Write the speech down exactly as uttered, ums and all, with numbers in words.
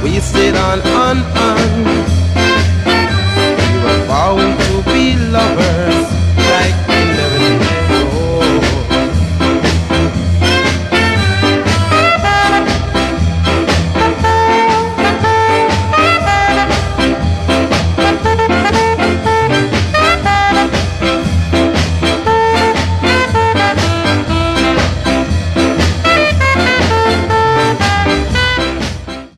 we stayed on, on, on. We were bound to be lovers.